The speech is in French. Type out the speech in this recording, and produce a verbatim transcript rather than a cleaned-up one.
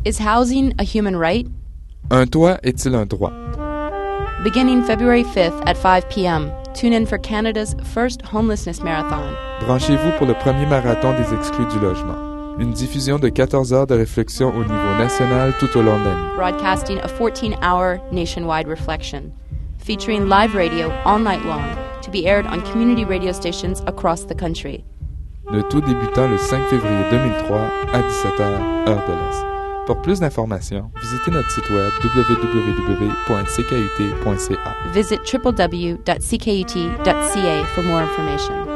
Is housing a human right? Un toit est-il un droit? Beginning February fifth at five p.m., tune in for Canada's first homelessness marathon. Branchez-vous pour le premier marathon des exclus du logement. Une diffusion de quatorze heures de réflexion au niveau national tout au long de l'année. Broadcasting a fourteen-hour nationwide reflection, featuring live radio all night long, to be aired on community radio stations across the country. Le tout débutant le cinq février deux mille trois à dix-sept heures, heure de l'Est. Pour plus d'informations, visitez notre site web w w w point c k u t point c a. Visit w w w dot c k u t dot c a for more information.